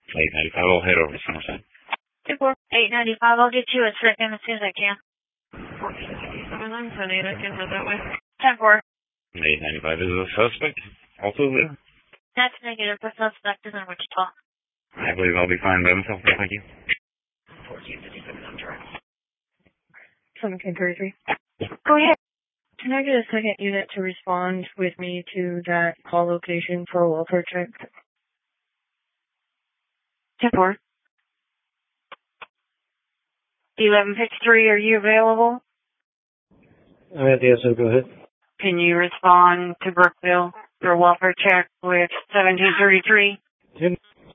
895, I'll head over to Somerset. 895, I'll get you a second as soon as I can. 7 I can head that way. 10-4. 895 is a suspect. Also there. That's negative. The suspect is in Wichita. I believe I'll be fine by myself. Thank you. 1733. Go ahead. Can I get a second unit to respond with me to that call location for a welfare check? 10-4. 1153, are you available? I'm at the SO, go ahead. Can you respond to Brookville for a welfare check with 1733?